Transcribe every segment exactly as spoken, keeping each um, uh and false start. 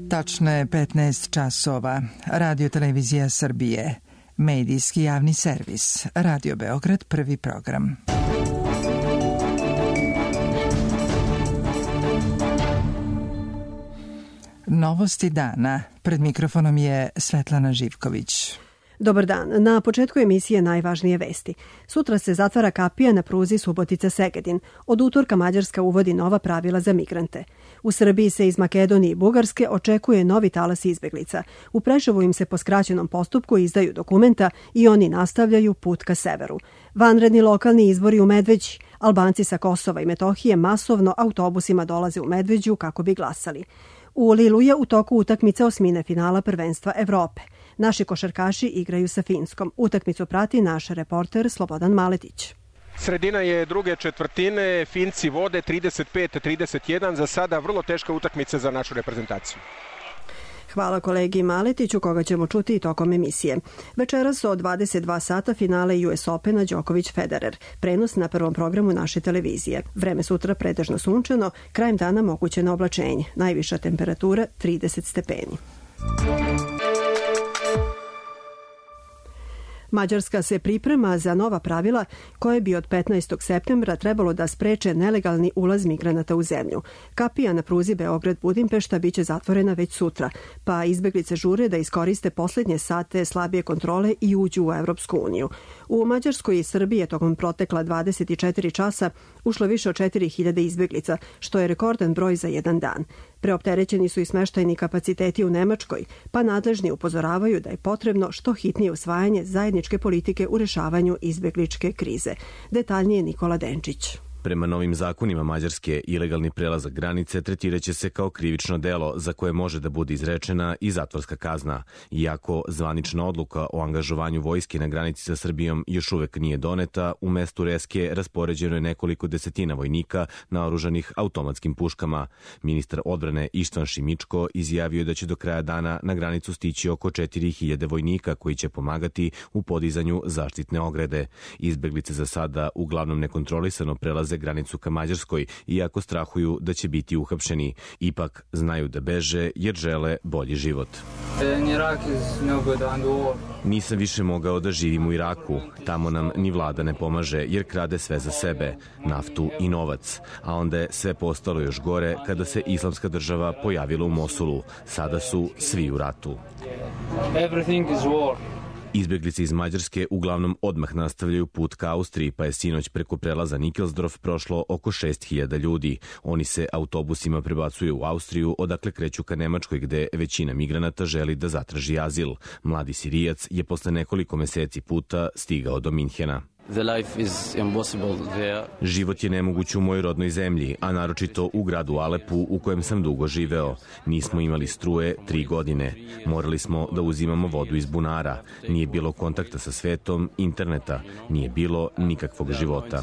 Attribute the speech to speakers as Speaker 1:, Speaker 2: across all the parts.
Speaker 1: Tačno je petnaest časova. Radio Televizija Srbije. Medijski javni servis. Radio Beograd, prvi program. Novosti dana. Pred mikrofonom je Svetlana Živković.
Speaker 2: Dobar dan. Na početku emisije najvažnije vesti. Sutra se zatvara kapija na pruzi Subotica-Segedin. Od utorka Mađarska uvodi nova pravila za migrante. U Srbiji se iz Makedonije i Bugarske očekuje novi talas izbeglica. U Preševu im se po skraćenom postupku izdaju dokumenta i oni nastavljaju put ka severu. Vanredni lokalni izbori u Medveđi. Albanci sa Kosova i Metohije masovno autobusima dolaze u Medveđu kako bi glasali. U Lilu je u toku utakmice osmine finala prvenstva Evrope. Naši košarkaši igraju sa Finskom. Utakmicu prati naš reporter Slobodan Maletić.
Speaker 3: Sredina je druge četvrtine, Finci vode trideset pet trideset jedan, za sada vrlo teška utakmica za našu reprezentaciju.
Speaker 2: Hvala kolegi Maletiću, koga ćemo čuti i tokom emisije. Večeras od dvadeset dva sata finale U S Opena Đoković-Federer. Prenos na prvom programu naše televizije. Vreme sutra pretežno sunčano, krajem dana moguće oblačenje. Najviša temperatura trideset stepeni. Mađarska se priprema za nova pravila koje bi od petnaestog septembra trebalo da spreče nelegalni ulaz migranata u zemlju. Kapija na pruzi Beograd-Budimpešta biće zatvorena već sutra, pa izbeglice žure da iskoriste posljednje sate slabije kontrole i uđu u Evropsku uniju. U Mađarskoj i Srbiji je tokom protekla dvadeset četiri časa ušlo više od četiri hiljade izbeglica, što je rekordan broj za jedan dan. Preopterećeni su i smeštajni kapaciteti u Nemačkoj, pa nadležni upozoravaju da je potrebno što hitnije usvajanje zajedničke politike u rešavanju izbegličke krize. Detaljnije Nikola Denčić.
Speaker 4: Prema novim zakonima Mađarske, ilegalni prelazak granice tretiraće se kao krivično delo za koje može da bude izrečena i zatvorska kazna. Iako zvanična odluka o angažovanju vojske na granici sa Srbijom još uvek nije doneta, u mestu Reske raspoređeno je nekoliko desetina vojnika naoružanih automatskim puškama. Ministar odbrane Ištvan Šimičko izjavio da će do kraja dana na granicu stići oko četiri hiljade vojnika koji će pomagati u podizanju zaštitne ograde. Izbeglice za sada uglavnom nekontrolisano prelaze granicu ka Mađarskoj, iako strahuju da će biti uhapšeni. Ipak znaju da beže jer žele bolji život. Nisam više mogao da živim u Iraku. Tamo nam ni vlada ne pomaže jer krade sve za sebe, naftu i novac. A onda je sve postalo još gore kada se Islamska država pojavila u Mosulu. Sada su svi u ratu. Everything is war. Izbeglice iz Mađarske uglavnom odmah nastavljaju put ka Austriji, pa je sinoć preko prelaza Nikelsdorf prošlo oko šest hiljada ljudi. Oni se autobusima prebacuju u Austriju, odakle kreću ka Nemačkoj, gde većina migranata želi da zatraži azil. Mladi Sirijac je posle nekoliko meseci puta stigao do Minhena. Život je nemoguć u mojoj rodnoj zemlji, a naročito u gradu Alepu u kojem sam dugo živeo. Nismo imali struje tri godine. Morali smo da uzimamo vodu iz bunara. Nije bilo kontakta sa svetom, interneta. Nije bilo nikakvog života.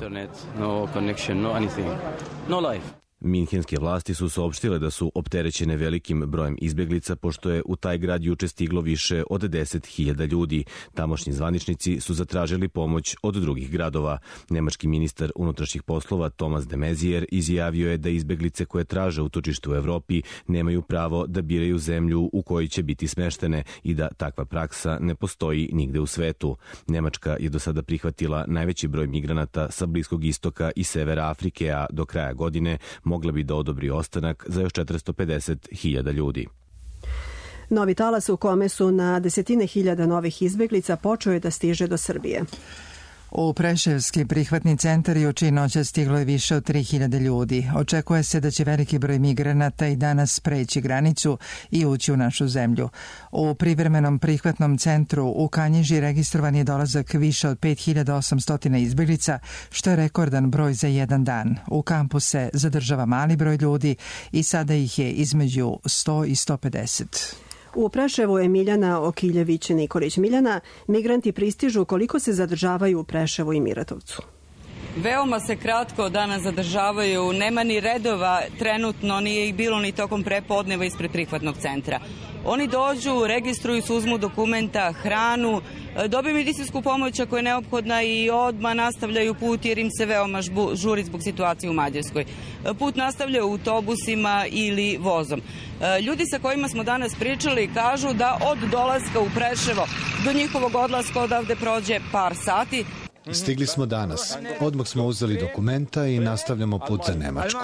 Speaker 4: Minhenske vlasti su saopštile da su opterećene velikim brojem izbeglica, pošto je u taj grad juče stiglo više od deset hiljada ljudi. Tamošnji zvaničnici su zatražili pomoć od drugih gradova. Nemački ministar unutrašnjih poslova Thomas de Maizière izjavio je da izbeglice koje traže utočište u Evropi nemaju pravo da biraju zemlju u kojoj će biti smeštene i da takva praksa ne postoji nigde u svetu. Nemačka je do sada prihvatila najveći broj migranata sa Bliskog istoka i severa Afrike, a do kraja godine mogla bi da odobri ostanak za još četiristo pedeset hiljada ljudi.
Speaker 2: Novi talas u kome su na desetine hiljada novih izbeglica počeo je da stiže do Srbije.
Speaker 1: U Preševski prihvatni centar juče i noćas stiglo je više od tri hiljade ljudi. Očekuje se da će veliki broj migranata i danas preći granicu i ući u našu zemlju. U privremenom prihvatnom centru u Kanjiži registrovan je dolazak više od pet hiljada osamsto izbeglica, što je rekordan broj za jedan dan. U kampu se zadržava mali broj ljudi i sada ih je između sto i sto pedeset.
Speaker 2: U Preševu je Miljana Okiljević-Nikolić. Miljana, migranti pristižu, koliko se zadržavaju u Preševu i Miratovcu?
Speaker 5: Veoma se kratko danas zadržavaju, nema ni redova, trenutno nije ih bilo ni tokom prepodneva ispred prihvatnog centra. Oni dođu, registruju se, uzmu dokumenta, hranu dobiju medicinsku pomoć ako je neophodna i odmah nastavljaju put jer im se veoma žuri zbog situacije u Mađarskoj. Put nastavljaju autobusima ili vozom. Ljudi sa kojima smo danas pričali kažu da od dolaska u Preševo do njihovog odlaska odavde prođe par sati.
Speaker 6: Stigli smo danas. Odmah smo uzeli dokumenta i nastavljamo put za Nemačku.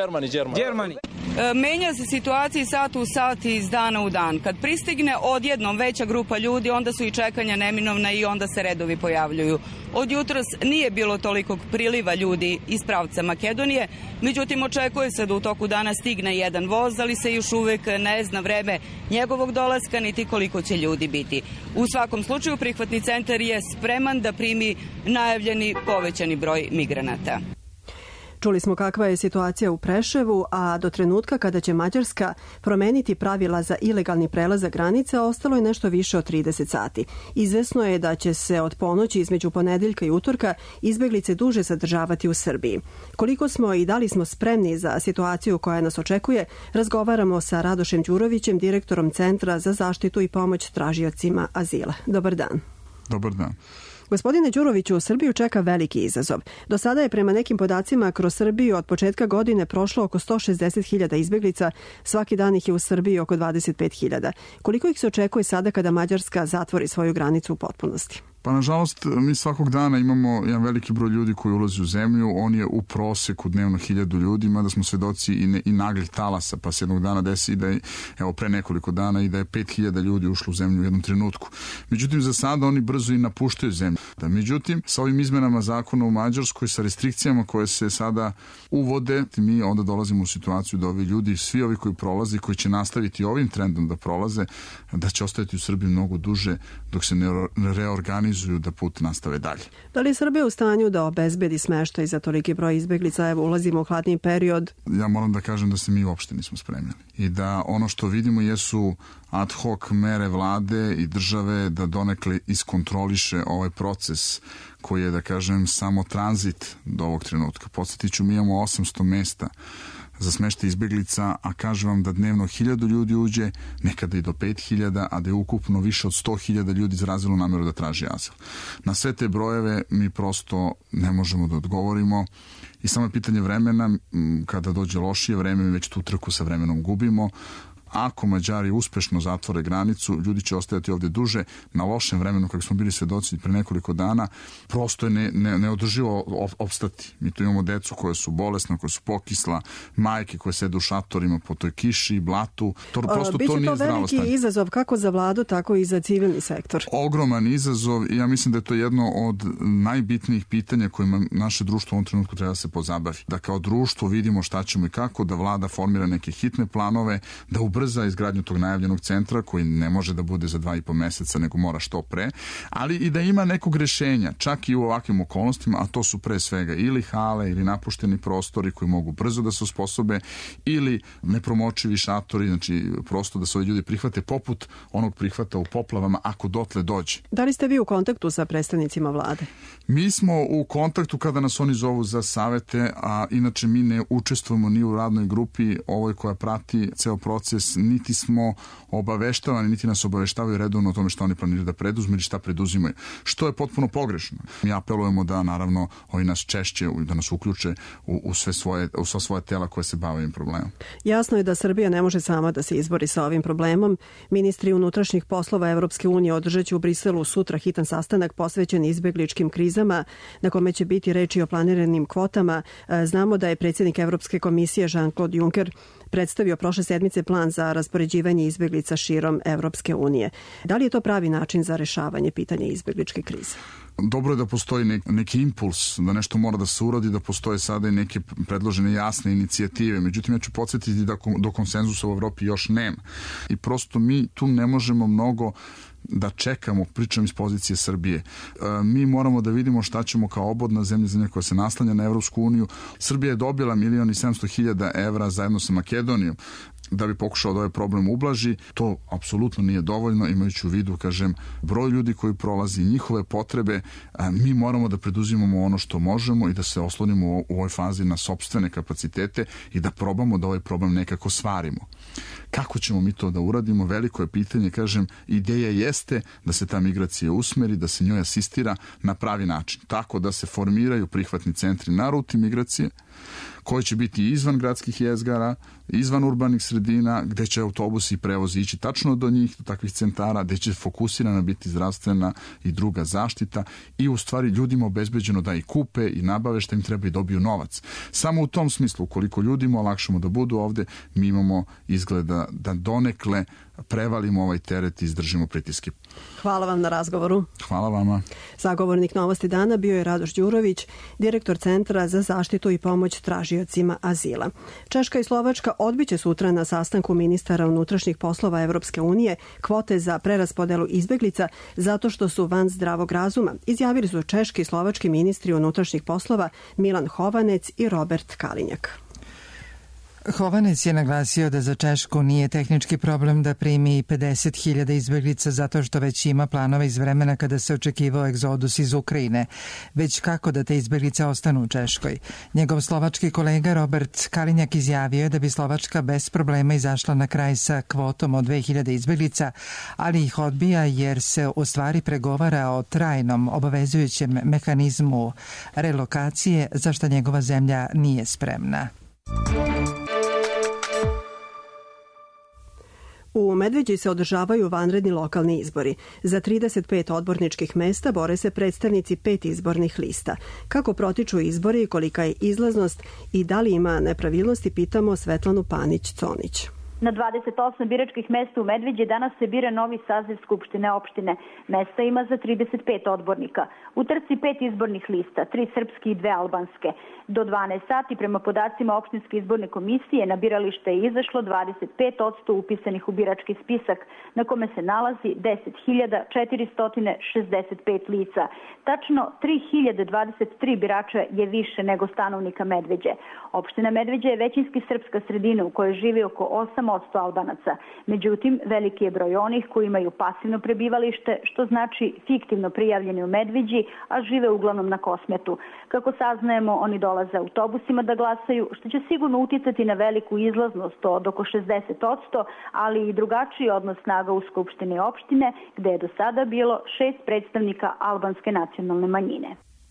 Speaker 5: Menja se situacija iz sata u sat i iz dana u dan. Kad pristigne odjednom veća grupa ljudi, onda su i čekanja neminovna i onda se redovi pojavljuju. Od jutros nije bilo tolikog priliva ljudi iz pravca Makedonije, međutim očekuje se da u toku dana stigne jedan voz, ali se još uvek ne zna vreme njegovog dolaska niti koliko će ljudi biti. U svakom slučaju prihvatni centar je spreman da primi najavljeni povećani broj migranata.
Speaker 2: Čuli smo kakva je situacija u Preševu, a do trenutka kada će Mađarska promeniti pravila za ilegalni prelazak granice, ostalo je nešto više od trideset sati. Izvesno je da će se od ponoći između ponedeljka i utorka izbeglice duže zadržavati u Srbiji. Koliko smo i da li smo spremni za situaciju koja nas očekuje, razgovaramo sa Radošem Đurovićem, direktorom Centra za zaštitu i pomoć tražiocima azila. Dobar dan.
Speaker 7: Dobar dan.
Speaker 2: Gospodine Đuroviću, Srbiju čeka veliki izazov. Do sada je prema nekim podacima kroz Srbiju od početka godine prošlo oko sto šezdeset hiljada izbeglica, svaki dan ih je u Srbiji oko dvadeset pet hiljada. Koliko ih se očekuje sada kada Mađarska zatvori svoju granicu u potpunosti?
Speaker 7: Pa nažalost, mi svakog dana imamo jedan veliki broj ljudi koji ulazi u zemlju, on je u proseku dnevno hiljadu ljudi, mada smo svedoci i, ne, i naglih talasa, pa se jednog dana desi da je, evo pre nekoliko dana, i da je pet hiljada ljudi ušlo u zemlju u jednom trenutku. Međutim, za sada oni brzo i napuštaju zemlju. Da, međutim, sa ovim izmenama zakona u Mađarskoj, sa restrikcijama koje se sada uvode, mi onda dolazimo u situaciju da ovi ljudi, svi ovi koji prolaze, koji će nastaviti ovim trendom da prolaze, da će ostati u Srbiji mnogo duže dok se ne reorganizuju da put nastave dalje.
Speaker 2: Da li je Srbija u stanju da obezbedi smeštaj za toliki broj izbeglica? Evo, ulazimo u hladni period.
Speaker 7: Ja moram da kažem da se mi uopšte nismo spremljeni. I da ono što vidimo jesu ad hoc mere vlade i države da donekle iskontroliše ovaj proces koji je, da kažem, samo tranzit do ovog trenutka. Podsjetiću, mi imamo osamsto mesta za smeštaj izbeglica, a kažem vam da dnevno hiljadu ljudi uđe, nekada i do pet hiljada, a da je ukupno više od sto hiljada ljudi izrazilo nameru da traži azil. Na sve te brojeve mi prosto ne možemo da odgovorimo i samo je pitanje vremena, kada dođe lošije vreme, mi već tu trku sa vremenom gubimo. Ako Mađari uspešno zatvore granicu, ljudi će ostajati ovdje duže. Na lošem vremenu, kako smo bili svedoci pre nekoliko dana, prosto je ne, ne, neodrživo opstati. Mi tu imamo decu koje su bolesne, koje su pokisla, majke koje sede u šatorima po toj kiši, blatu. To, prosto
Speaker 2: Biće
Speaker 7: to nije
Speaker 2: to
Speaker 7: zdravo stanje.
Speaker 2: veliki izazov kako za vladu, tako i za civilni sektor.
Speaker 7: Ogroman izazov i ja mislim da je to jedno od najbitnijih pitanja kojima naše društvo u ovom trenutku treba da se pozabavi. Da kao društvo vidimo šta ćemo i kako, da vlada formira neke hitne planove, da ubrza za izgradnju tog najavljenog centra koji ne može da bude za dva i po meseca, nego mora što pre, ali i da ima nekog rešenja, čak i u ovakvim okolnostima, a to su pre svega ili hale ili napušteni prostori koji mogu brzo da se osposobe ili nepromočivi šatori, znači prosto da se ovi ljudi prihvate poput onog prihvata u poplavama ako dotle dođe.
Speaker 2: Da li ste vi u kontaktu sa predstavnicima vlade?
Speaker 7: Mi smo u kontaktu kada nas oni zovu za savete, a inače mi ne učestvujemo ni u radnoj grupi ovoj koja prati ceo proces, niti smo obaveštavani, niti nas obaveštavaju redovno o tome što oni planiraju da preduzme ili šta preduzimaju, što je potpuno pogrešno. Mi apelujemo da naravno oni nas češće, da nas uključe u, u sve svoje, u sva svoje tela koje se bave ovim problemom.
Speaker 2: Jasno je da Srbija ne može sama da se izbori sa ovim problemom. Ministri unutrašnjih poslova Evropske unije održat će u Briselu sutra hitan sastanak posvećen izbegličkim krizama, na kome će biti reči o planiranim kvotama. Znamo da je predsjednik Evropske komisije Jean-Claude Juncker predstavio prošle sedmice plan za raspoređivanje izbeglica širom Evropske unije. Da li je to pravi način za rešavanje pitanja izbegličke krize?
Speaker 7: Dobro je da postoji neki, neki impuls, da nešto mora da se uradi, da postoje sada i neke predložene jasne inicijative. Međutim, ja ću podsjetiti da do konsenzusa u Evropi još nema. I prosto mi tu ne možemo mnogo da čekamo, pričam iz pozicije Srbije. E, mi moramo da vidimo šta ćemo kao obodna zemlja, zemlja koja se naslanja na Evropsku uniju. Srbija je dobila milion i sedamsto hiljada evra zajedno sa Makedonijom da bi pokušao da ovaj problem ublaži. To apsolutno nije dovoljno, imajući u vidu, kažem, broj ljudi koji prolazi, njihove potrebe. A mi moramo da preduzimamo ono što možemo i da se oslonimo u ovoj fazi na sopstvene kapacitete i da probamo da ovaj problem nekako svarimo. Kako ćemo mi to da uradimo? Veliko je pitanje, kažem, ideja jeste da se ta migracija usmeri, da se njoj asistira na pravi način. Tako da se formiraju prihvatni centri na ruti migracije, koji će biti izvan gradskih jezgara, izvan urbanih sredina, gde će autobusi i prevozi ići tačno do njih, do takvih centara, gde će fokusirana biti zdravstvena i druga zaštita i u stvari ljudima obezbeđeno da i kupe i nabave šta im treba i dobiju novac. Samo u tom smislu, ukoliko ljudima olakšamo da budu ovde, mi imamo izgleda da donekle prevalimo ovaj teret i izdržimo pritiske.
Speaker 2: Hvala vam na razgovoru.
Speaker 7: Hvala vama.
Speaker 2: Sagovornik Novosti dana bio je Radoš Đurović, direktor Centra za zaštitu i pomoć tražiocima azila. Češka i Slovačka odbiće sutra na sastanku ministara unutrašnjih poslova Evropske unije kvote za preraspodelu izbeglica zato što su van zdravog razuma, izjavili su češki i slovački ministri unutrašnjih poslova Milan Hovanec i Robert Kalinjak.
Speaker 1: Hovanec je naglasio da za Češku nije tehnički problem da primi pedeset hiljada izbeglica zato što već ima planove iz vremena kada se očekivao egzodus iz Ukrajine, već kako da te izbeglice ostanu u Češkoj. Njegov slovački kolega Robert Kalinjak izjavio je da bi Slovačka bez problema izašla na kraj sa kvotom od dve hiljade izbeglica, ali ih odbija jer se u stvari pregovara o trajnom obavezujućem mehanizmu relokacije za što njegova zemlja nije spremna.
Speaker 2: U Medveđi se održavaju vanredni lokalni izbori. Za trideset pet odborničkih mesta bore se predstavnici pet izbornih lista. Kako protiču izbori, kolika je izlaznost i da li ima nepravilnosti, pitamo Svetlanu Panić-Conić.
Speaker 8: Na dvadeset osam biračkih mesta u Medveđi danas se bira novi saziv Skupštine opštine. Mesta ima za trideset pet odbornika. U trci pet izbornih lista, tri srpske i dve albanske. Do dvanaest sati prema podacima opštinske izborne komisije na biralište je izašlo dvadeset pet posto upisanih u birački spisak na kome se nalazi deset hiljada četiristo šezdeset pet lica. Tačno tri hiljade dvadeset tri birača je više nego stanovnika Medveđe. Opština Medveđa je većinski srpska sredina u kojoj živi oko osam posto Albanaca. Međutim, veliki je broj onih koji imaju pasivno prebivalište, što znači fiktivno prijavljeni u Medveđi, a žive uglavnom na Kosmetu. Kako saznajemo, oni dolaze autobusima da glasaju, što će sigurno uticati na veliku izlaznost od oko šezdeset posto, ali i drugačiji odnos snaga u Skupštini opštine, gde je do sada bilo šest predstavnika albanske nacionalne manjine.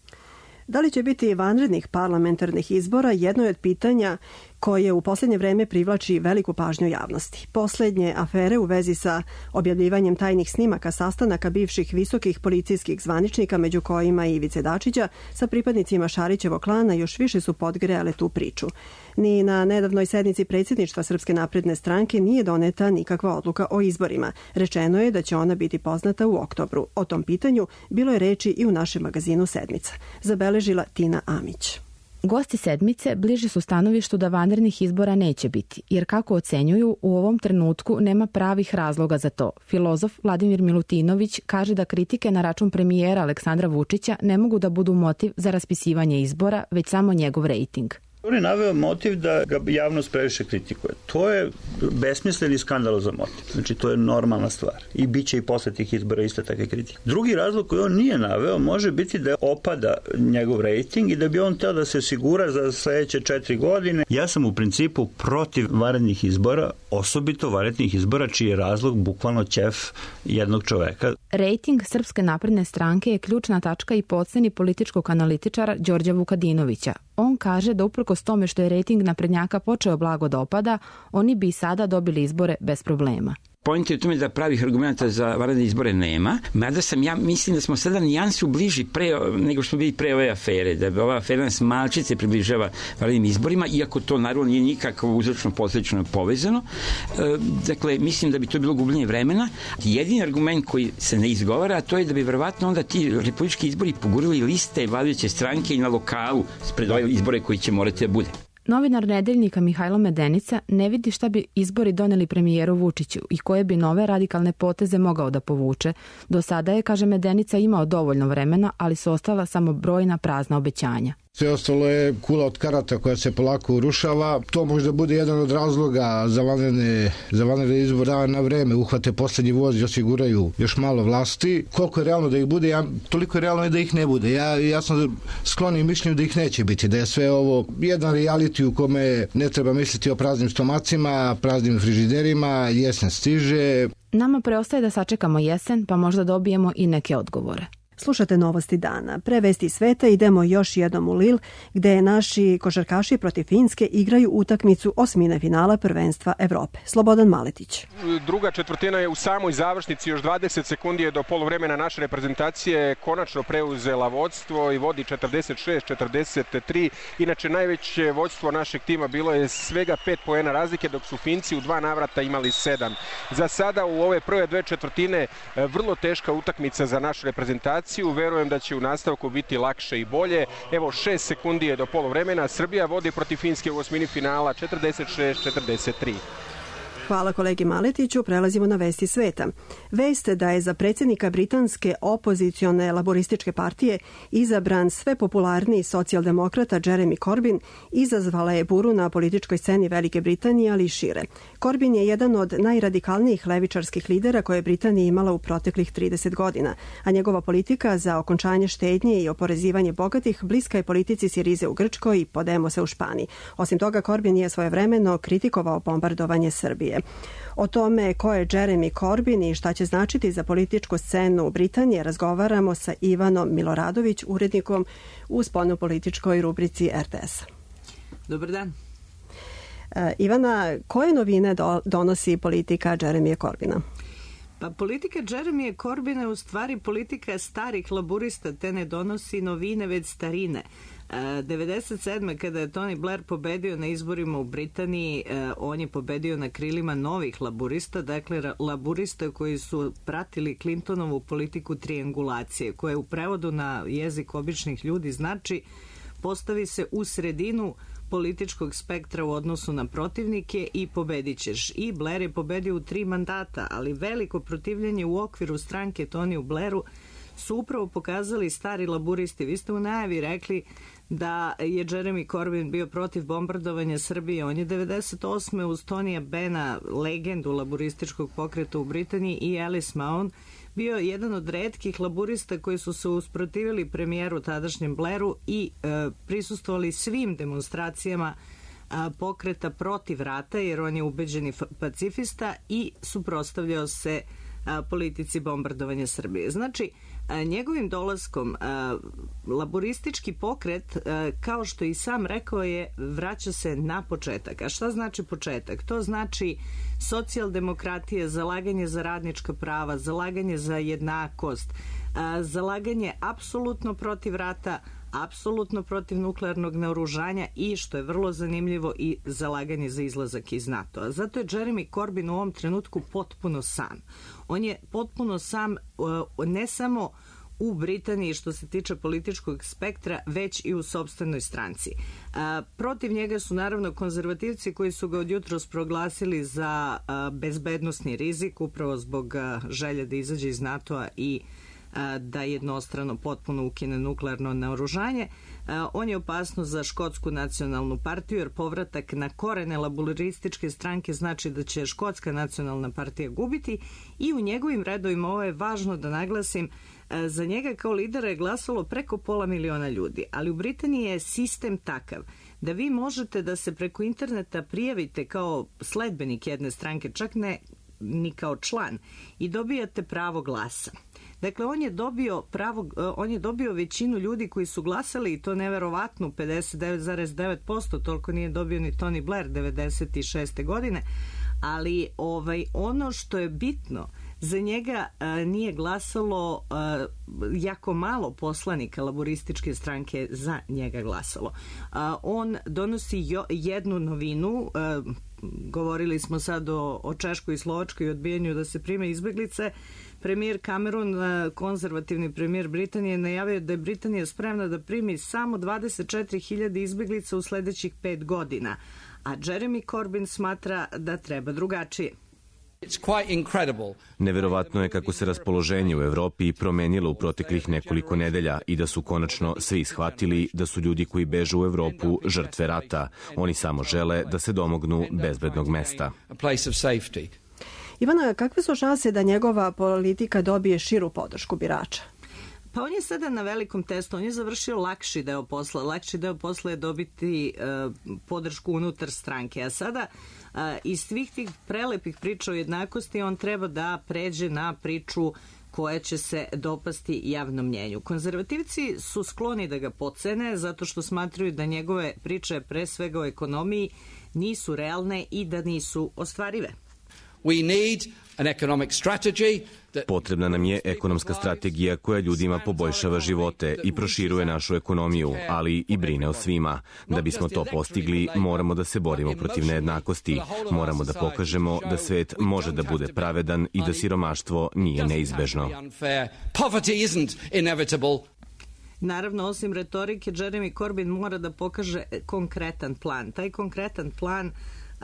Speaker 2: Da li će biti vanrednih parlamentarnih izbora jedno je od pitanja koje u posljednje vreme privlači veliku pažnju javnosti. Poslednje afere u vezi sa objavljivanjem tajnih snimaka sastanaka bivših visokih policijskih zvaničnika, među kojima i Ivice Dačića, sa pripadnicima Šarićevog klana još više su podgrejale tu priču. Ni na nedavnoj sednici predsjedništva Srpske napredne stranke nije doneta nikakva odluka o izborima. Rečeno je da će ona biti poznata u oktobru. O tom pitanju bilo je reči i u našem magazinu Sedmica. Zabeležila Tina Amić.
Speaker 9: Gosti Sedmice bliže su stanovištu da vanrednih izbora neće biti, jer kako ocenjuju, u ovom trenutku nema pravih razloga za to. Filozof Vladimir Milutinović kaže da kritike na račun premijera Aleksandra Vučića ne mogu da budu motiv za raspisivanje izbora, već samo njegov rejting.
Speaker 10: On je naveo motiv da ga javnost previše kritikuje. To je besmislen i skandalozan motiv. Znači, to je normalna stvar. I bit će i posle tih izbora iste takve kritike. Drugi razlog koji on nije naveo može biti da opada njegov rejting i da bi on teo da se osigura za sledeće četiri godine. Ja sam u principu protiv vanrednih izbora, osobito vanrednih izbora čiji je razlog bukvalno ćef jednog čoveka.
Speaker 9: Rejting Srpske napredne stranke je ključna tačka i po oceni političkog analitičara Đorđa Vukadinovića. On kaže da uprkos tome što je rejting naprednjaka počeo blago da opada, oni bi i sada dobili izbore bez problema.
Speaker 11: Point je u tome da pravih argumenta za vanredne izbore nema, mada sam ja mislim da smo sada nijansu bliži pre, nego što smo bili pre ove afere, da bi ova afera nas malčice približava vanrednim izborima, iako to naravno nije nikako uzročno posledično povezano. E, dakle, mislim da bi to bilo gubljenje vremena. Jedini argument koji se ne izgovara, to je da bi verovatno onda ti republički izbori pogurili liste vladajuće stranke i na lokalu pred ove izbore koji će morati da bude.
Speaker 9: Novinar Nedeljnika Mihajlo Medenica ne vidi šta bi izbori doneli premijeru Vučiću i koje bi nove radikalne poteze mogao da povuče. Do sada je, kaže Medenica, imao dovoljno vremena, ali su ostala samo brojna prazna obećanja.
Speaker 12: Sve ostalo je kula od karata koja se polako urušava. To možda bude jedan od razloga za vanredne, za vanredne izbora na vreme. Uhvate poslednji voz i osiguraju još malo vlasti. Koliko je realno da ih bude, ja, toliko je realno da ih ne bude. Ja, ja sam sklonio mišljenju da ih neće biti, da je sve ovo jedan reality u kome ne treba misliti o praznim stomacima, praznim frižiderima, jesen stiže.
Speaker 9: Nama preostaje da sačekamo jesen, pa možda dobijemo i neke odgovore.
Speaker 2: Slušate Novosti dana. Pre vesti sveta idemo još jednom u Lil, gde naši košarkaši protiv Finske igraju utakmicu osmine finala prvenstva Evrope. Slobodan Maletić.
Speaker 3: Druga četvrtina je u samoj završnici, još dvadeset sekundi je do poluvremena naše reprezentacije konačno preuzela vodstvo i vodi četrdeset šest četrdeset tri. Inače, najveće vodstvo našeg tima bilo je svega pet poena razlike, dok su Finci u dva navrata imali sedam. Za sada u ove prve dve četvrtine vrlo teška utakmica za našu reprezentaciju. Verujem da će u nastavku biti lakše i bolje. Evo, šest sekundi je do poluvremena. Srbija vodi protiv Finske u osmini finala četrdeset šest četrdeset tri.
Speaker 2: Hvala kolegi Maletiću. Prelazimo na vesti sveta. Vest da je za predsjednika britanske opozicione laborističke partije izabran sve popularniji socijaldemokrata Jeremy Corbyn izazvala je buru na političkoj sceni Velike Britanije, ali i šire. Corbyn je jedan od najradikalnijih levičarskih lidera koje je Britanija imala u proteklih trideset godina, a njegova politika za okončanje štednje i oporezivanje bogatih bliska je politici Sirize u Grčkoj i Podemosa u Španiji. Osim toga, Corbyn je svojevremeno kritikovao bombardovanje Srbije. O tome ko je Jeremy Corbyn i šta će značiti za političku scenu Britanije razgovaramo sa Ivanom Miloradović, urednikom u spoljnopolitičkoj rubrici R T S.
Speaker 13: Dobar dan.
Speaker 2: Ivana, koje novine do, donosi politika Jeremya Corbyna?
Speaker 13: Pa politika Jeremya Corbyna je u stvari politika starih laburista, te ne donosi novine već starine. devedeset sedme kada je Tony Blair pobedio na izborima u Britaniji, on je pobedio na krilima novih laburista, dakle laburista koji su pratili Clintonovu politiku triangulacije, koja u prevodu na jezik običnih ljudi znači postavi se u sredinu političkog spektra u odnosu na protivnike i pobedit ćeš. I Blair je pobedio u tri mandata, ali veliko protivljenje u okviru stranke Tonyu Blairu su upravo pokazali stari laburisti. Vi ste u najavi rekli da je Jeremy Corbyn bio protiv bombardovanja Srbije. On je devedeset osme uz Tonija Bena, legendu laburističkog pokreta u Britaniji, i Alice Mahon bio jedan od retkih laburista koji su se usprotivili premijeru tadašnjem Blairu i e, prisustvovali svim demonstracijama a, pokreta protiv rata, jer on je ubeđeni pacifista i suprotstavljao se a, politici bombardovanja Srbije. Znači, a, njegovim dolaskom a, laburistički pokret, a, kao što i sam rekao, je vraća se na početak. A šta znači početak? To znači socijaldemokratija, zalaganje za radnička prava, zalaganje za jednakost, a, zalaganje apsolutno protiv rata, apsolutno protiv nuklearnog naoružanja i, što je vrlo zanimljivo, i zalaganje za izlazak iz NATO-a. Zato je Jeremy Corbyn u ovom trenutku potpuno sam. On je potpuno sam ne samo u Britaniji što se tiče političkog spektra, već i u sopstvenoj stranci. A, protiv njega su naravno konzervativci koji su ga od jutros proglasili za a, bezbednosni rizik, upravo zbog a, želje da izađe iz NATO-a i da jednostrano potpuno ukine nuklearno naoružanje. On je opasno za Škotsku nacionalnu partiju, jer povratak na korene laburističke stranke znači da će Škotska nacionalna partija gubiti, i u njegovim redovima, ovo je važno da naglasim, za njega kao lidera je glasalo preko pola miliona ljudi, ali u Britaniji je sistem takav da vi možete da se preko interneta prijavite kao sledbenik jedne stranke, čak ne ni kao član, i dobijate pravo glasa. Dakle, on je dobio pravo, on je dobio većinu ljudi koji su glasali, i to neverovatnu pedeset devet zarez devet posto, toliko nije dobio ni Tony Blair devedeset šeste godine, ali ovaj ono što je bitno, za njega a, nije glasalo a, jako malo poslanika laborističke stranke, za njega glasalo. A, on donosi jo, jednu novinu, a, govorili smo sad o, o Češkoj i Slovačkoj i odbijanju da se prime izbeglice. Premijer Cameron, konzervativni premijer Britanije, najavio da je Britanija spremna da primi samo dvadeset četiri hiljade izbeglica u sledećih pet godina, a Jeremy Corbyn smatra da treba drugačije.
Speaker 14: It's quite incredible.
Speaker 4: Neverovatno je kako se raspoloženje u Evropi promenilo u proteklih nekoliko nedelja i da su konačno svi shvatili da su ljudi koji beže u Evropu žrtve rata. Oni samo žele da se domognu bezbednog mesta.
Speaker 2: Ivana, kakve su šanse da njegova politika dobije širu podršku birača?
Speaker 13: Pa on je sada na velikom testu, on je završio lakši deo posla. Lakši deo posla je dobiti uh, podršku unutar stranke, a sada uh, iz svih tih prelepih priča o jednakosti on treba da pređe na priču koja će se dopasti javnom mnjenju. Konzervativci su skloni da ga podcene zato što smatraju da njegove priče pre svega o ekonomiji nisu realne i da nisu ostvarive.
Speaker 14: We need an economic strategy.
Speaker 4: Potrebna nam je ekonomska strategija koja ljudima poboljšava živote i proširuje našu ekonomiju, ali i brine o svima. Da bismo to postigli, moramo da se borimo protiv nejednakosti. Moramo da pokažemo da svet može da bude pravedan i da siromaštvo nije neizbežno.
Speaker 13: Naravno, osim retorike, Jeremy Corbyn mora da pokaže konkretan plan. Taj konkretan plan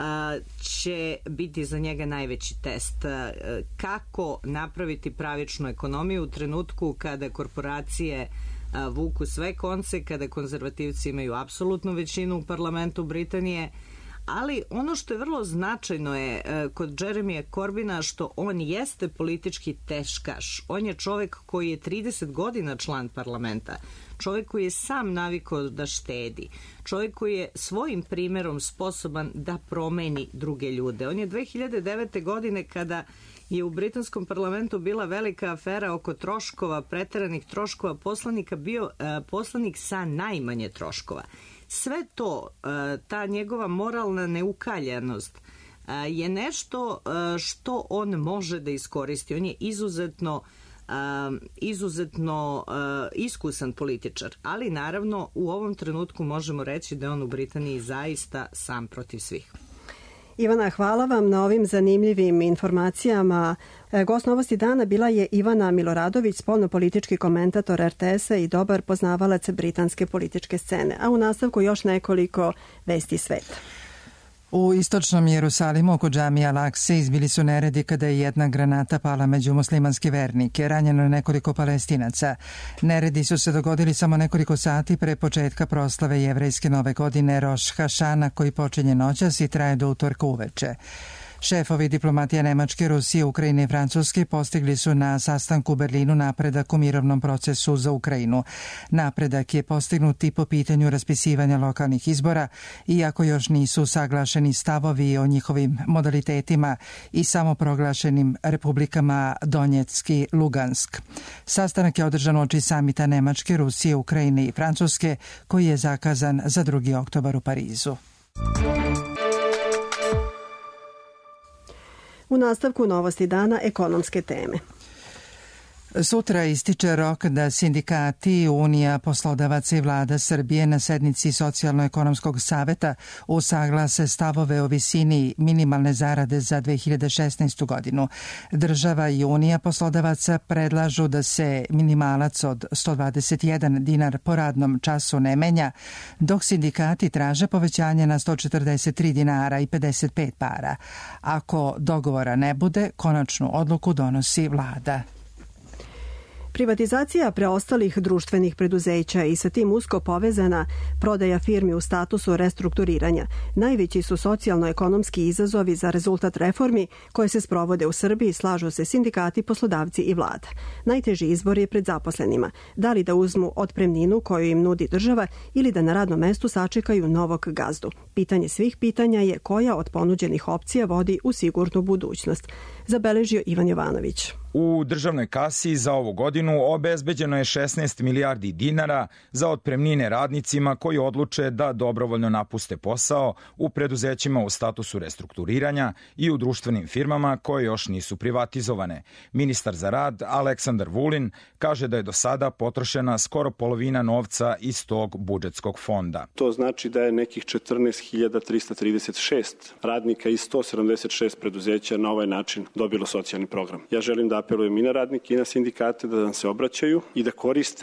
Speaker 13: će biti za njega najveći test. Kako napraviti pravičnu ekonomiju u trenutku kada korporacije vuku sve konce, kada konzervativci imaju apsolutnu većinu u parlamentu Britanije, ali ono što je vrlo značajno je kod Jeremya Corbyna što on jeste politički teškaš. On je čovek koji je trideset godina član parlamenta, čovek koji je sam navikao da štedi, čovek koji je svojim primerom sposoban da promeni druge ljude. On je dve hiljade devete. godine kada je u britanskom parlamentu bila velika afera oko troškova, preteranih troškova poslanika, bio uh, poslanik sa najmanje troškova. Sve to, uh, ta njegova moralna neukaljanost uh, je nešto uh, što on može da iskoristi. On je izuzetno Um, izuzetno uh, iskusan političar, ali naravno u ovom trenutku možemo reći da je on u Britaniji zaista sam protiv svih.
Speaker 2: Ivana, hvala vam na ovim zanimljivim informacijama. Gost Novosti dana bila je Ivana Miloradović, spoljnopolitički komentator er te es-a i dobar poznavalac britanske političke scene. A u nastavku još nekoliko vesti sveta.
Speaker 1: U istočnom Jerusalimu oko džamije Al-Akse izbili su neredi kada je jedna granata pala među muslimanske vernike. Ranjeno je nekoliko Palestinaca. Neredi su se dogodili samo nekoliko sati pre početka proslave jevrejske nove godine Roš Hašana koji počinje noćas i traje do utorka uveče. Šefovi diplomatija Nemačke, Rusije, Ukrajine i Francuske postigli su na sastanku u Berlinu napredak u mirovnom procesu za Ukrajinu. Napredak je postignut i po pitanju raspisivanja lokalnih izbora, iako još nisu saglašeni stavovi o njihovim modalitetima i samoproglašenim republikama Donjeck i Lugansk. Sastanak je održan uoči samita Nemačke, Rusije, Ukrajine i Francuske, koji je zakazan za drugi oktobar u Parizu.
Speaker 2: U nastavku Novosti dana ekonomske teme.
Speaker 1: Sutra ističe rok da sindikati, Unija poslodavaca i vlada Srbije na sednici Socijalno-ekonomskog saveta usaglase stavove o visini minimalne zarade za dve hiljade šesnaestu. godinu. Država i Unija poslodavaca predlažu da se minimalac od sto dvadeset jedan dinar po radnom času ne menja, dok sindikati traže povećanje na sto četrdeset tri dinara i pedeset pet para. Ako dogovora ne bude, konačnu odluku donosi vlada.
Speaker 2: Privatizacija preostalih društvenih preduzeća i sa tim usko povezana prodaja firmi u statusu restrukturiranja najveći su socijalno-ekonomski izazovi za rezultat reformi koje se sprovode u Srbiji, slažu se sindikati, poslodavci i vlada. Najteži izbor je pred zaposlenima. Da li da uzmu otpremninu koju im nudi država ili da na radnom mestu sačekaju novog gazdu. Pitanje svih pitanja je koja od ponuđenih opcija vodi u sigurnu budućnost. Zabeležio Ivan Jovanović.
Speaker 15: U državnoj kasi za ovu godinu obezbeđeno je šesnaest milijardi dinara za otpremnine radnicima koji odluče da dobrovoljno napuste posao u preduzećima u statusu restrukturiranja i u društvenim firmama koje još nisu privatizovane. Ministar za rad Aleksandar Vulin kaže da je do sada potrošena skoro polovina novca iz tog budžetskog fonda.
Speaker 16: To znači da je nekih četrnaest hiljada trista trideset šest radnika iz sto sedamdeset šest preduzeća na ovaj način dobilo socijalni program. Ja želim da apelujem i na radnike i na sindikate da nam se obraćaju i da koriste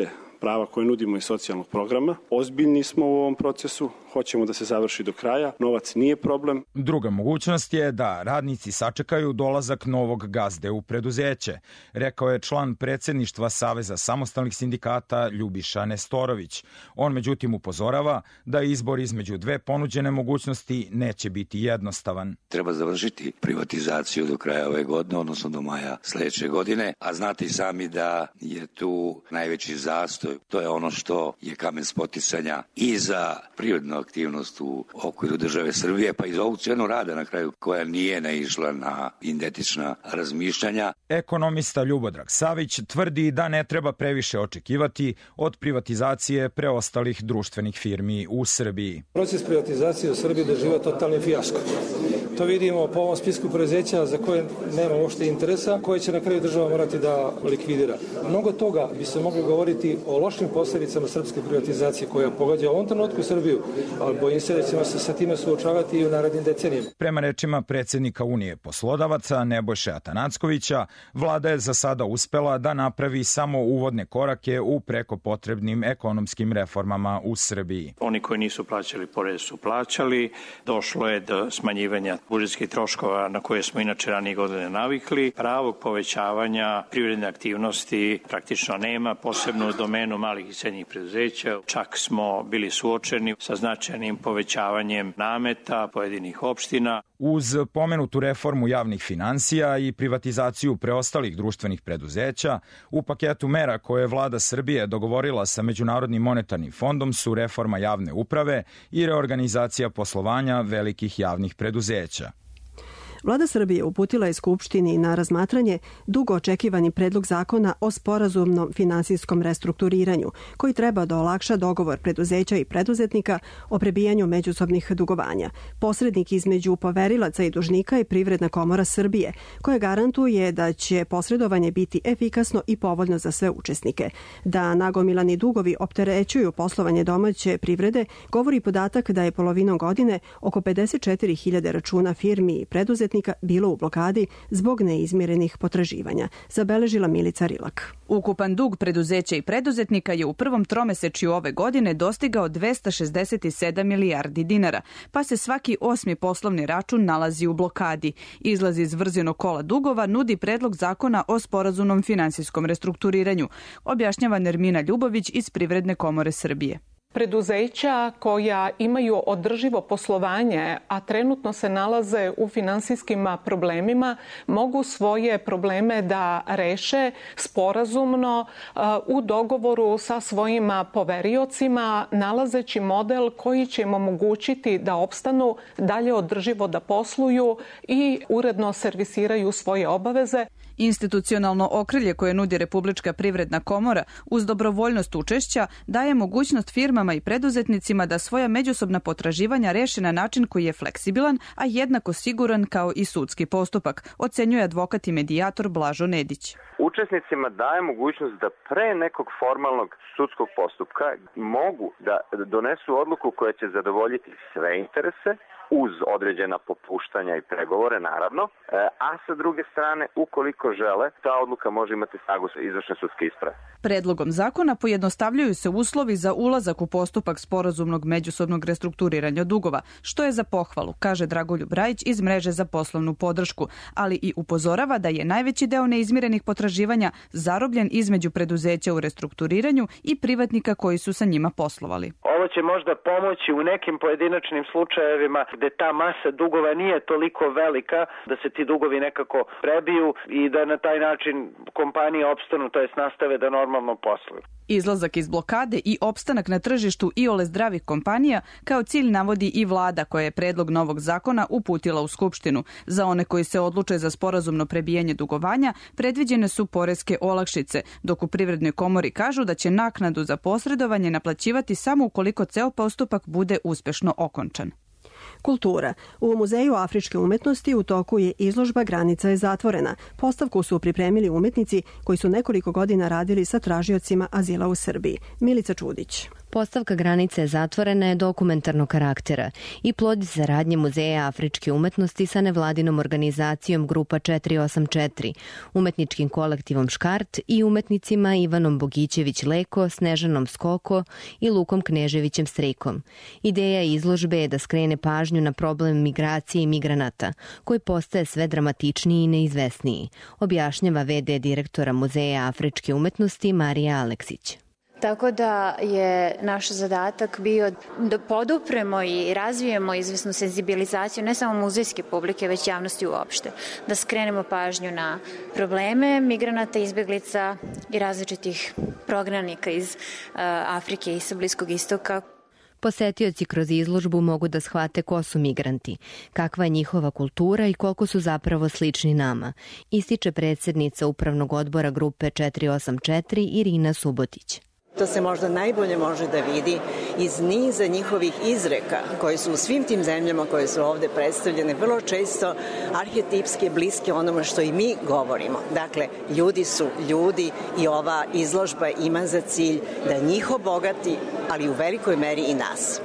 Speaker 16: prava koje nudimo iz socijalnog programa. Ozbiljni smo u ovom procesu, hoćemo da se završi do kraja, novac nije problem.
Speaker 15: Druga mogućnost je da radnici sačekaju dolazak novog gazde u preduzeće, rekao je član predsjedništva Saveza samostalnih sindikata Ljubiša Nestorović. On međutim upozorava da izbor između dve ponuđene mogućnosti neće biti jednostavan.
Speaker 17: Treba završiti privatizaciju do kraja ove godine, odnosno do maja sledeće godine, a znate i sami da je tu najveći zastoj. To je ono što je kamen spoticanja i za privrednu aktivnost u okviru države Srbije, pa i za ovu cenu rada na kraju koja nije naišla na identična razmišljanja.
Speaker 15: Ekonomista Ljubodrag Savić tvrdi da ne treba previše očekivati od privatizacije preostalih društvenih firmi u Srbiji.
Speaker 18: Proces privatizacije u Srbiji doživio totalni fijasko. To vidimo po ovom spisku preduzeća za koje nema uopšte interesa, koje će na kraju država morati da likvidira. Mnogo toga bi se moglo govoriti o lošim posljedicama srpske privatizacije koja pogađa u ovom trenutku Srbiju, ali bojim se da ćemo se sa time suočavati i u narednim decenijama.
Speaker 15: Prema rečima predsjednika Unije poslodavaca Nebojše Atanackovića, vlada je za sada uspela da napravi samo uvodne korake u preko potrebnim ekonomskim reformama u Srbiji.
Speaker 19: Oni koji nisu plaćali porez su plaćali, došlo je do smanjivanja budžetskih troškova na koje smo inače ranije godine navikli. Pravog povećavanja privredne aktivnosti praktično nema, posebno u domenu malih i srednjih preduzeća. Čak smo bili suočeni sa značajnim povećavanjem nameta pojedinih opština.
Speaker 15: Uz pomenutu reformu javnih finansija i privatizaciju preostalih društvenih preduzeća, u paketu mera koje je vlada Srbije dogovorila sa Međunarodnim monetarnim fondom su reforma javne uprave i reorganizacija poslovanja velikih javnih preduzeća.
Speaker 2: Vlada Srbije uputila je Skupštini na razmatranje dugo očekivani predlog zakona o sporazumnom finansijskom restrukturiranju, koji treba da olakša dogovor preduzeća i preduzetnika o prebijanju međusobnih dugovanja. Posrednik između poverilaca i dužnika je Privredna komora Srbije, koja garantuje da će posredovanje biti efikasno i povoljno za sve učesnike. Da nagomilani dugovi opterećuju poslovanje domaće privrede, govori podatak da je polovinom godine oko pedeset četiri hiljade računa firmi i preduzetnika bilo u blokadi zbog neizmirenih potraživanja, zabeležila Milica Rilak.
Speaker 20: Ukupan dug preduzeća i preduzetnika je u prvom tromesečju ove godine dostigao dvesta šezdeset sedam milijardi dinara, pa se svaki osmi poslovni račun nalazi u blokadi. Izlaz iz vrzinog kola dugova nudi predlog zakona o sporazumnom finansijskom restrukturiranju, objašnjava Nermina Ljubović iz Privredne komore Srbije.
Speaker 21: Preduzeća koja imaju održivo poslovanje, a trenutno se nalaze u finansijskim problemima, mogu svoje probleme da reše sporazumno u dogovoru sa svojim poveriocima, nalazeći model koji će im omogućiti da opstanu, dalje održivo da posluju i uredno servisiraju svoje obaveze.
Speaker 20: Institucionalno okrilje koje nudi Republička privredna komora uz dobrovoljnost učešća daje mogućnost firmama i preduzetnicima da svoja međusobna potraživanja reše na način koji je fleksibilan, a jednako siguran kao i sudski postupak, ocenjuje advokat i medijator Blažo Nedić.
Speaker 22: Učesnicima daje mogućnost da pre nekog formalnog sudskog postupka mogu da donesu odluku koja će zadovoljiti sve interese, uz određena popuštanja i pregovore, naravno, a sa druge strane, ukoliko žele, ta odluka može imati snagu izvršne sudske isprave.
Speaker 20: Predlogom zakona pojednostavljuju se uslovi za ulazak u postupak sporazumnog međusobnog restrukturiranja dugova, što je za pohvalu, kaže Dragoljub Rajić iz Mreže za poslovnu podršku, ali i upozorava da je najveći deo neizmirenih potraživanja zarobljen između preduzeća u restrukturiranju i privatnika koji su sa njima poslovali.
Speaker 23: Ovo će možda pomoći u nekim pojedinačnim slučajevima gde ta masa dugova nije toliko velika da se ti dugovi nekako prebiju i da na taj način kompanije opstanu, to jest nastave da normalno posluju.
Speaker 20: Izlazak iz blokade i opstanak na tržištu iole zdravih kompanija kao cilj navodi i vlada koja je predlog novog zakona uputila u Skupštinu. Za one koji se odluče za sporazumno prebijanje dugovanja predviđene su poreske olakšice, dok u Privrednoj komori kažu da će naknadu za posredovanje naplaćivati samo ukoliko ceo postupak bude uspešno okončan.
Speaker 2: Kultura. U Muzeju afričke umetnosti u toku je izložba Granica je zatvorena. Postavku su pripremili umetnici koji su nekoliko godina radili sa tražiocima azila u Srbiji. Milica Čudić.
Speaker 5: Postavka granice je zatvorena je dokumentarnog karaktera i plodi saradnje Muzeja afričke umetnosti sa nevladinom organizacijom Grupa četiri osam četiri, umetničkim kolektivom Škart i umetnicima Ivanom Bogićević-Leko, Snežanom Skoko i Lukom Kneževićem Strikom. Ideja izložbe je da skrene pažnju na problem migracije i migranata, koji postaje sve dramatičniji i neizvesniji, objašnjava ve de direktora Muzeja afričke umetnosti Marija Aleksić.
Speaker 6: Tako da je naš zadatak bio da podupremo i razvijemo izvesnu senzibilizaciju ne samo muzejske publike, već javnosti uopšte. Da skrenemo pažnju na probleme migranata, izbeglica i različitih prognanika iz uh, Afrike i sa Bliskog istoka.
Speaker 5: Posetioci kroz izložbu mogu da shvate ko su migranti, kakva je njihova kultura i koliko su zapravo slični nama, ističe predsjednica Upravnog odbora Grupe četiri osam četiri Irina Subotić.
Speaker 7: To se možda najbolje može da vidi iz niza njihovih izreka koji su u svim tim zemljama koje su ovde predstavljene vrlo često arhetipske, bliske onome što i mi govorimo. Dakle, ljudi su ljudi i ova izložba ima za cilj da njih obogati, ali u velikoj meri i nas.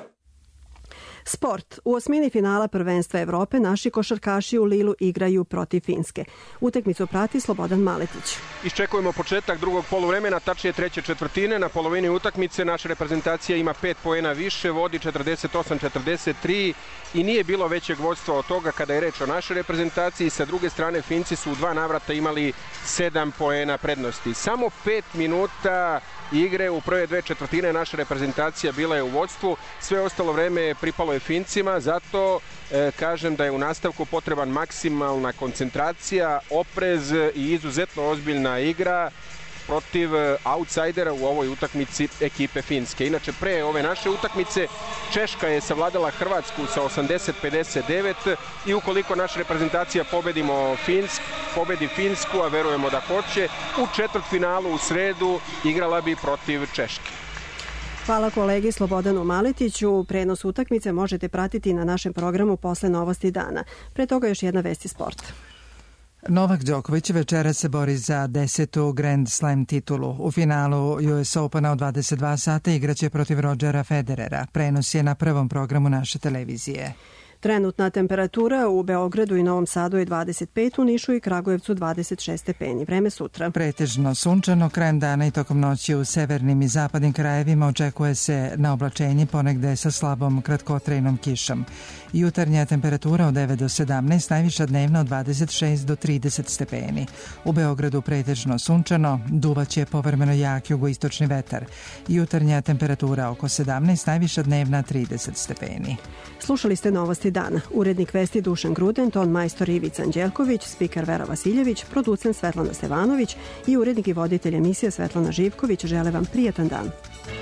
Speaker 2: Sport. U osmini finala prvenstva Evrope naši košarkaši u Lilu igraju protiv Finske. Utakmicu prati Slobodan Maletić.
Speaker 3: Iščekujemo početak drugog poluvremena, tačnije treće četvrtine. Na polovini utakmice naša reprezentacija ima pet poena više, vodi četrdeset osam četrdeset tri i nije bilo većeg vodstva od toga kada je reč o našoj reprezentaciji. Sa druge strane, Finci su u dva navrata imali sedam poena prednosti. Samo pet minuta igre u prve dve četvrtine naša reprezentacija bila je u vodstvu, sve ostalo vreme pripalo je Fincima, zato e, kažem da je u nastavku potreban maksimalna koncentracija, oprez i izuzetno ozbiljna igra protiv outsidera u ovoj utakmici ekipe Finske. Inače, pre ove naše utakmice Češka je savladala Hrvatsku sa osamdeset pedeset devet i ukoliko naša reprezentacija pobedimo Finsk, pobedi Finsku, a verujemo da hoće, u četvrtfinalu u sredu igrala bi protiv Češke.
Speaker 2: Hvala kolegi Slobodanu Maletiću. Prenos utakmice možete pratiti na našem programu posle Novosti dana. Pre toga još jedna vest iz sporta.
Speaker 1: Novak Đoković večera se bori za desetu Grand Slam titulu. U finalu U S Opena u dvadeset dva sata igraće protiv Rodgera Federera. Prenos je na prvom programu naše televizije.
Speaker 2: Trenutna temperatura u Beogradu i Novom Sadu je dvadeset pet, u Nišu i Kragujevcu dvadeset šest stepeni. Vreme sutra.
Speaker 1: Pretežno sunčano, krajem dana i tokom noći u severnim i zapadnim krajevima očekuje se na oblačenje ponegde sa slabom kratkotrajnom kišom. Jutarnja temperatura od devet do sedamnaest, najviša dnevna od dvadeset šest do trideset stepeni. U Beogradu pretežno sunčano, duvaće povremeno jak jugoistočni vetar. Jutarnja temperatura oko sedamnaest, najviša dnevna trideset stepeni.
Speaker 2: Slušali ste Novosti dana. Urednik vesti Dušan Gruden, ton majstor Ivica Anđelković, spiker Vera Vasiljević, producent Svetlana Stevanović i urednik i voditelj emisije Svetlana Živković žele vam prijatan dan.